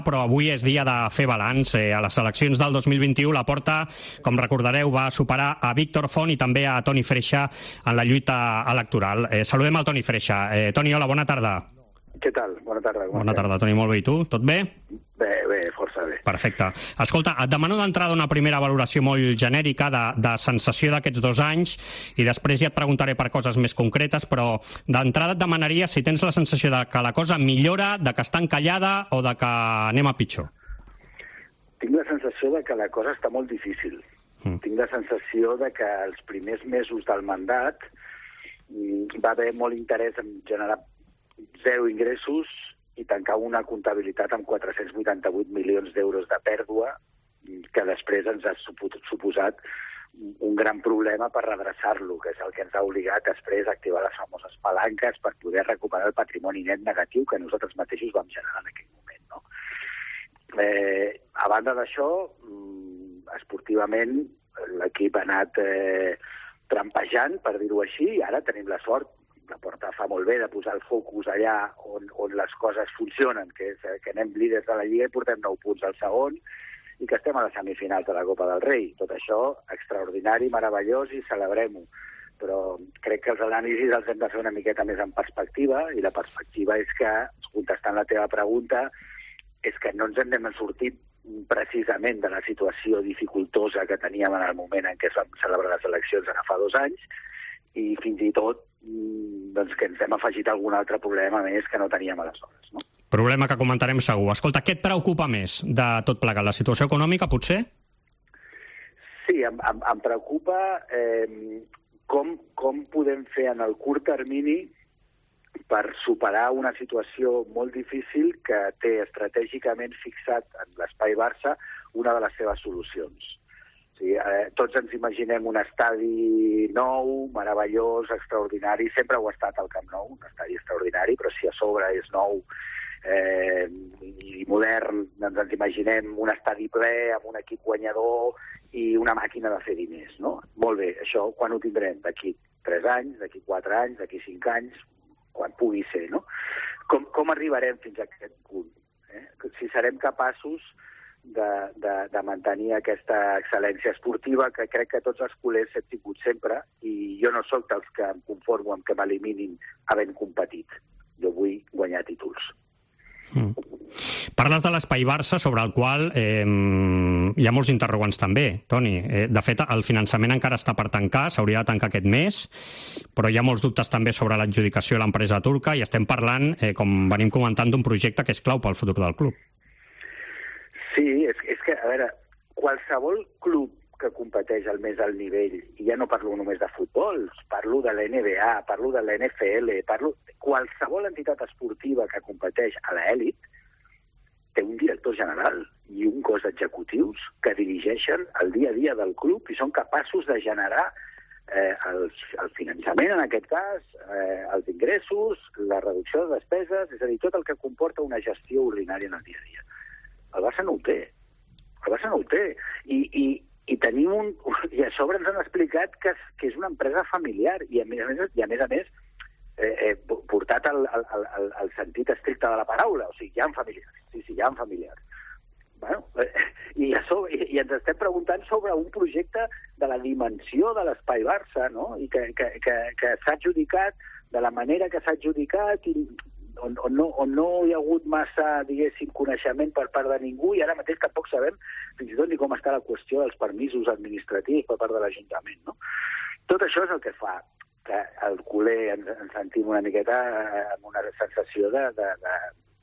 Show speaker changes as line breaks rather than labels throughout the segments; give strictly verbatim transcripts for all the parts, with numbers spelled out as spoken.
Però avui és dia de fer balanç. Eh, a les eleccions del dos mil vint-i-u la Porta, com recordareu, va superar a Víctor Font i també a Toni Freixa en la lluita electoral. Eh, saludem al Toni Freixa. Eh, Toni, hola, bona tarda.
Què tal? Bona tarda.
Bona tarda, Toni, molt bé. I tu? Tot bé?
Bé, bé, força bé.
Perfecte. Escolta, et demano d'entrada una primera valoració molt genèrica de, de sensació d'aquests dos anys i després ja et preguntaré per coses més concretes, però d'entrada et demanaria si tens la sensació de que la cosa millora, de que està encallada o de que anem a pitjor.
Tinc la sensació de que la cosa està molt difícil. Mm. Tinc la sensació de que els primers mesos del mandat va haver molt interès en generar zero ingressos i tancar una comptabilitat amb quatre-cents vuitanta-vuit milions d'euros de pèrdua, que després ens ha suposat un gran problema per redreçar-lo, que és el que ens ha obligat després a activar les famoses palanques per poder recuperar el patrimoni net negatiu que nosaltres mateixos vam generar en aquell moment. No? Eh, a banda d'això, esportivament l'equip ha anat eh, trampejant, per dir-ho així, i ara tenim la sort, la Porta fa molt bé de posar el focus allà on, on les coses funcionen, que és que anem líders de la Lliga i portem nou punts al segon i que estem a les semifinals de la Copa del Rei. Tot això extraordinari, meravellós i celebrem-ho. Però crec que els anàlisis els hem de fer una miqueta més en perspectiva i la perspectiva és que, contestant la teva pregunta, és que no ens en hem sortit precisament de la situació dificultosa que teníem en el moment en què es van celebrar les eleccions ara fa dos anys i fins i tot doncs, que ens hem afegit algun altre problema més que no teníem aleshores. No?
Problema que comentarem segur. Escolta, què et preocupa més de tot plegat? La situació econòmica, potser?
Sí, em, em, em preocupa eh, com, com podem fer en el curt termini per superar una situació molt difícil que té estratègicament fixat en l'espai Barça una de les seves solucions. Sí, eh, tots ens imaginem un estadi nou, meravellós, extraordinari, sempre ho ha estat al Camp Nou, un estadi extraordinari, però si a sobre és nou eh, i modern, doncs ens imaginem un estadi ple amb un equip guanyador i una màquina de fer diners, no? Molt bé, això quan ho tindrem? D'aquí tres anys, d'aquí quatre anys, d'aquí cinc anys, quan pugui ser, no? Com, com arribarem fins a aquest punt? Eh? Si serem capaços De, de, de mantenir aquesta excel·lència esportiva que crec que tots els culers hem tingut sempre i jo no sóc dels que em conformo amb que m'eliminin havent competit. Jo vull guanyar títols.
Mm. Parles de l'espai Barça, sobre el qual eh, hi ha molts interrogants també, Toni. Eh, de fet, el finançament encara està per tancar, s'hauria de tancar aquest mes, però hi ha molts dubtes també sobre l'adjudicació de l'empresa turca i estem parlant, eh, com venim comentant, d'un projecte que és clau pel futur del club.
Sí, és, és que, a veure, qualsevol club que competeix al més alt nivell, i ja no parlo només de futbol, parlo de la N B A, parlo de la N F L, parlo... Qualsevol entitat esportiva que competeix a l'elit té un director general i un cos d'executius que dirigeixen el dia a dia del club i són capaços de generar eh, el, el finançament, en aquest cas, eh, els ingressos, la reducció de despeses, és a dir, tot el que comporta una gestió ordinària en el dia a dia. El Barça no ho té. El Barça no ho té. I, i, i tenim un... I a sobre ens han explicat que és, que és una empresa familiar i a més a més, i a més, a més eh, eh, portat al, al, al, al sentit estricte de la paraula. O sigui, hi ha familiars. Sí, sí, hi ha familiars. Bueno, eh, i, a sobre, i, i ens estem preguntant sobre un projecte de la dimensió de l'espai Barça, no? I que, que, que, que s'ha adjudicat de la manera que s'ha adjudicat i On, on, no, on no hi ha hagut massa, diguéssim, coneixement per part de ningú i ara mateix tampoc sabem fins i tot ni com està la qüestió dels permisos administratius per part de l'Ajuntament. No? Tot això és el que fa que el culer ens, ens sentim una miqueta amb una sensació de... de, de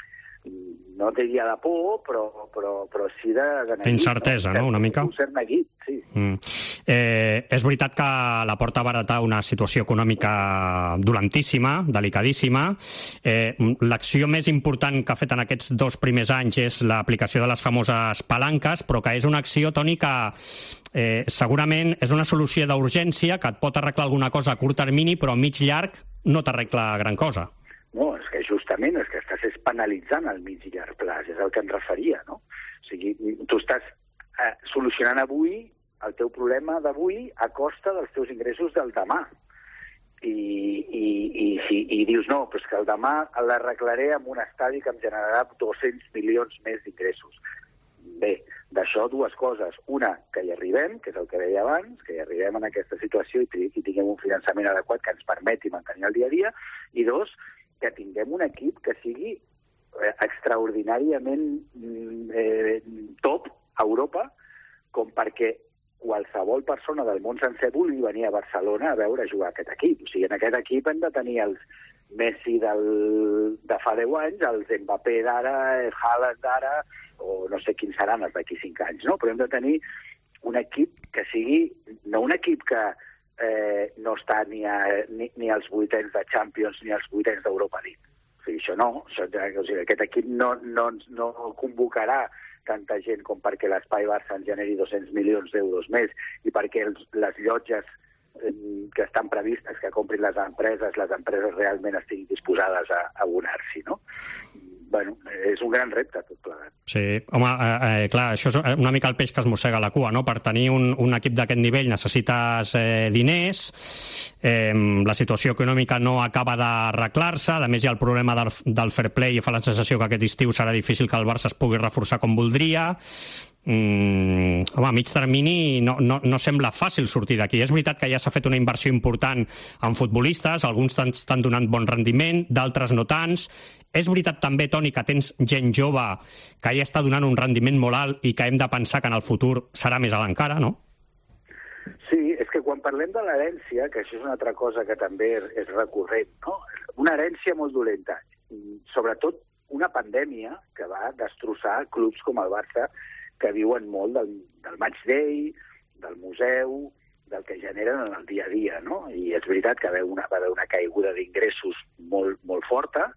no diria de por, però, però, però sí de... de neguit,
d'incertesa, no? Una mica?
Un cert neguit, sí.
Mm. Eh, és veritat que la Porta va heretar una situació econòmica dolentíssima, delicadíssima. Eh, l'acció més important que ha fet en aquests dos primers anys és l'aplicació de les famoses palanques, però que és una acció, Toni, que eh, segurament és una solució d'urgència que et pot arreglar alguna cosa a curt termini, però a mig llarg no t'arregla gran cosa.
No, és que justament és que estàs penalitzant el mig i llarg plaç, és el que em referia, no? O sigui, tu estàs eh, solucionant avui el teu problema d'avui a costa dels teus ingressos del demà. i, i, i, i, i dius, no, però és que el demà l'arreglaré amb un estadi que em generarà dos-cents milions més d'ingressos. Bé, d'això dues coses. Una, que hi arribem, que és el que deia abans, que hi arribem en aquesta situació i, i tinguem un finançament adequat que ens permeti mantenir el dia a dia, i dos, que tinguem un equip que sigui eh, extraordinàriament eh, top a Europa, com perquè qualsevol persona del món sencer vulgui venir a Barcelona a veure jugar aquest equip. O sigui, en aquest equip hem de tenir els Messi del, de fa deu anys, els Mbappé d'ara, el Haaland d'ara, o no sé quins seran els d'aquí cinc anys, no? Però hem de tenir un equip que sigui, no un equip que eh, no està ni, a, ni, ni als vuitens de Champions ni als vuitens d'Europa League. O sigui, això no. Això, o sigui, aquest equip no, no, no convocarà tanta gent com perquè l'Espai Barça en generi dos-cents milions d'euros més i perquè els, les llotges eh, que estan previstes que comprin les empreses, les empreses realment estiguin disposades a, a abonar-s'hi, no? Bueno, és un gran repte tot plegat.
Sí, home, eh, eh, clar, això és una mica el peix que es mossega la cua, no? Per tenir un, un equip d'aquest nivell necessites eh, diners, eh, la situació econòmica no acaba d'arreglar-se, a més hi ha el problema del, del fair play i fa la sensació que aquest estiu serà difícil que el Barça es pugui reforçar com voldria. Mm, home, a mig termini no, no, no sembla fàcil sortir d'aquí. És veritat que ja s'ha fet una inversió important en futbolistes, alguns estan donant bon rendiment, d'altres no tants. És veritat també, Toni, que tens gent jove que ja està donant un rendiment molt alt i que hem de pensar que en el futur serà més alt encara, no?
Sí, és que quan parlem de l'herència, que això és una altra cosa que també és recurrent, no? Una herència molt dolenta, sobretot una pandèmia que va destrossar clubs com el Barça, que viuen molt del, del match day, del museu, del que generen en el dia a dia, no? I és veritat que va haver una, va haver una caiguda d'ingressos molt, molt forta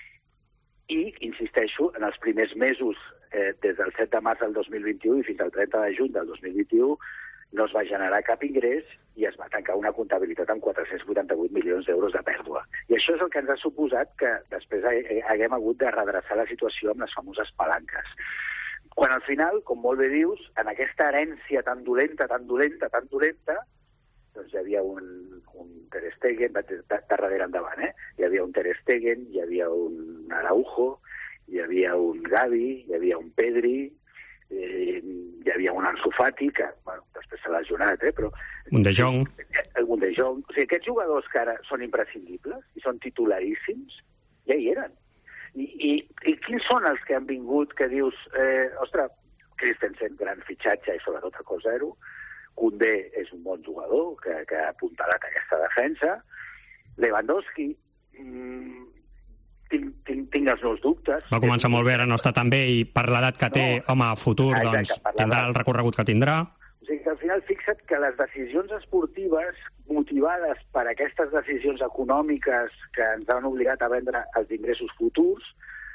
i, insisteixo, en els primers mesos, eh, des del set de març del dos mil vint-i-u i fins al trenta de juny del dos mil vint-i-u, no es va generar cap ingrés i es va tancar una comptabilitat amb quatre-cents vuitanta-vuit milions d'euros de pèrdua. I això és el que ens ha suposat que després haguem hagut de redreçar la situació amb les famoses palanques. Quan al final, com molt bé dius, en aquesta herència tan dolenta, tan dolenta, tan dolenta, doncs hi havia un, un Ter Stegen, de, de, de darrere endavant, eh? Hi havia un Ter Stegen, hi havia un Araujo, hi havia un Gavi, hi havia un Pedri, eh, hi havia un Ansu Fati, que bueno, després s'ha lesionat, eh? Però...
Un De Jong.
Un De Jong. O sigui, aquests jugadors que ara són imprescindibles i són titularíssims, ja hi eren. I, i, I quins són els que han vingut que dius, eh, ostres, Christensen, gran fitxatge i sobretot a cost zero, Koundé és un bon jugador que, que ha apuntalat aquesta defensa, Lewandowski, mmm, tinc, tinc, tinc els meus dubtes.
Va començar molt bé, ara no està tan bé i per l'edat que té, no, home, a futur, doncs tindrà el recorregut que tindrà.
O sigui que al final fixa't que les decisions esportives motivades per aquestes decisions econòmiques que ens han obligat a vendre els ingressos futurs,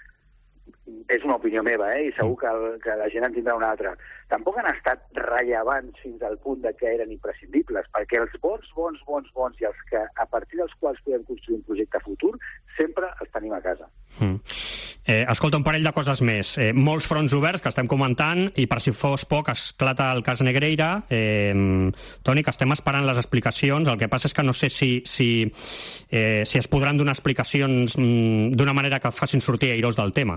és una opinió meva, eh? I segur que, el, que la gent en tindrà una altra, tampoc han estat rellevants fins al punt de que eren imprescindibles, perquè els bons, bons, bons, bons i els que a partir dels quals podem construir un projecte futur, sempre els tenim a casa.
Mm. Eh, escolta, un parell de coses més. Eh, molts fronts oberts que estem comentant i per si fos poc esclata el cas Negreira. Eh, Toni, que estem esperant les explicacions. El que passa és que no sé si, si, eh, si es podran donar explicacions mm, d'una manera que facin sortir airos del tema.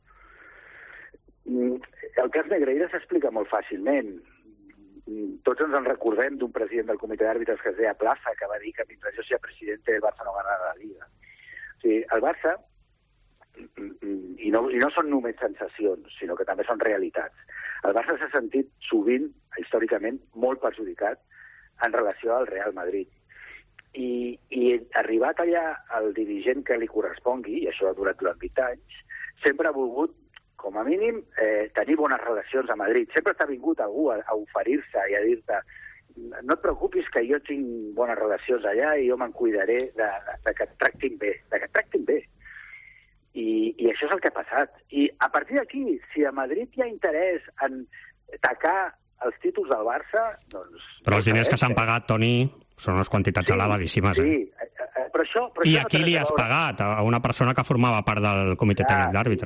El cas Negreira s'explica molt fàcilment. Tots ens en recordem d'un president del comitè d'àrbitres que es deia Plaza, que va dir que mentre jo sia president el Barça no ganarà la Liga. O sigui, el Barça, i no, i no són només sensacions, sinó que també són realitats, el Barça s'ha sentit sovint, històricament, molt perjudicat en relació al Real Madrid. I, i arribat allà el dirigent que li correspongui, i això ha durat durant vint anys, sempre ha volgut, com a mínim, eh, tenir bones relacions a Madrid. Sempre t'ha vingut algú a, a oferir-se i a dir-te no et preocupis que jo tinc bones relacions allà i jo me'n cuidaré de, de, de que et tractin bé, de que et tractin bé. I, I això és el que ha passat. I a partir d'aquí, si a Madrid hi ha interès en tacar els títols del Barça, doncs...
Però els diners que s'han pagat, Toni, són unes quantitats
sí,
elevadíssimes.
Sí,
eh?
però això... Però
I
això
a qui
no
li has pagat? A una persona que formava part del comitè tècnic d'àrbitres.
I, i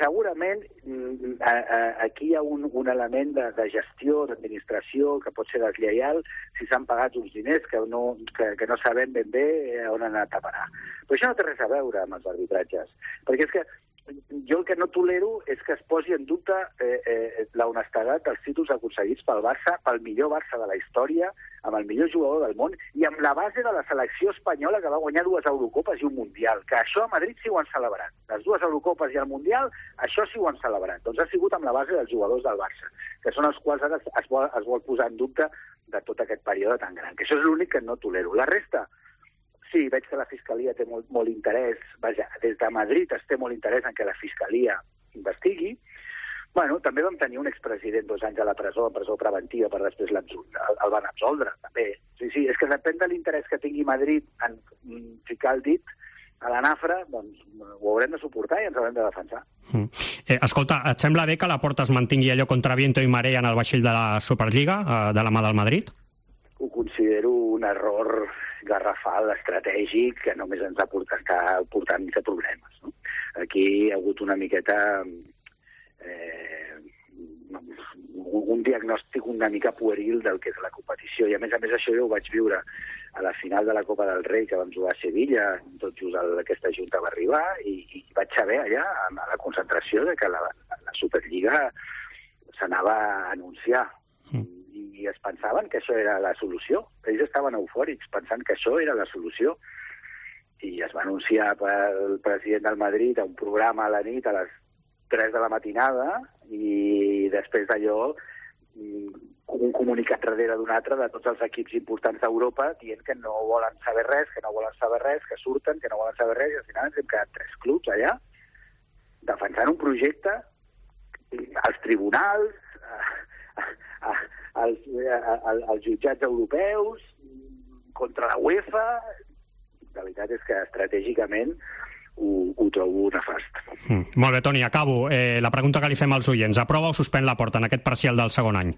segurament a, a, aquí hi ha un, un element de, de gestió, d'administració, que pot ser deslleial si s'han pagat uns diners que no, que, que no sabem ben bé on han anat a parar. Però això no té res a veure amb els arbitratges, perquè és que jo el que no tolero és que es posi en dubte eh, eh, la honestedat dels títols aconseguits pel Barça, pel millor Barça de la història, amb el millor jugador del món i amb la base de la selecció espanyola que va guanyar dues Eurocopes i un Mundial, que això a Madrid sí ho han celebrat. Les dues Eurocopes i el Mundial, això sí ho han celebrat. Doncs ha sigut amb la base dels jugadors del Barça, que són els quals ara es vol, es vol posar en dubte de tot aquest període tan gran, que això és l'únic que no tolero. La resta, sí, veig que la Fiscalia té molt, molt interès, vaja, des de Madrid es té molt interès en que la Fiscalia investigui. Bueno, també vam tenir un expresident dos anys a la presó, en presó preventiva, per després el, el van absoldre, també. Sí, sí, és que depèn de l'interès que tingui Madrid en ficar el dit a la nafra, doncs ho haurem de suportar i ens haurem de defensar.
Mm. Eh, escolta, et sembla bé que la Porta es mantingui allò contra viento i marea en el vaixell de la Superliga, eh, de la mà del Madrid?
Ho considero un error garrafal, estratègic, que només ens ha portat, està portant més problemes. No? Aquí hi ha hagut una miqueta eh, un diagnòstic una mica pueril del que és la competició, i a més a més això jo ho vaig viure a la final de la Copa del Rei que vam jugar a Sevilla, tot just aquesta junta va arribar, i, i vaig saber allà, a la concentració, de que la, la Superliga s'anava a anunciar. Mm. I es pensaven que això era la solució. Ells estaven eufòrics, pensant que això era la solució. I es va anunciar pel president del Madrid a un programa a la nit a les tres de la matinada, i després d'allò un comunicat darrere d'un altre de tots els equips importants d'Europa dient que no volen saber res, que no volen saber res, que surten, que no volen saber res, i al final ens hem quedat tres clubs allà defensant un projecte als tribunals, a, a, als, a, a, als jutjats europeus, contra la UEFA. La veritat és que estratègicament ho, ho trobo nefast.
Mm. Molt bé, Toni, acabo. Eh, la pregunta que li fem als oients: aprova o suspèn la Porta en aquest parcial del segon any?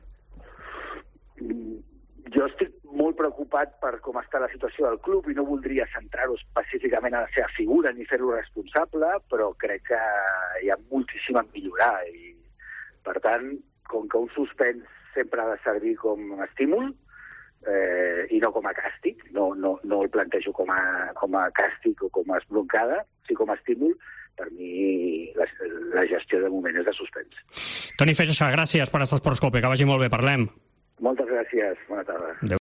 Jo estic molt preocupat per com està la situació del club i no voldria centrar-ho específicament a la seva figura ni fer-lo responsable, però crec que hi ha moltíssim a millorar i, per tant, com que un suspens sempre ha de servir com a estímul eh, i no com a càstig, no, no, no el plantejo com a, com a càstig o com a esbroncada, sí com a estímul, per mi la, la gestió de moment és de suspens.
Toni Feixa, gràcies per estar a Esports Cope, que vagi molt bé, parlem.
Moltes gràcies, bona tarda. Adéu.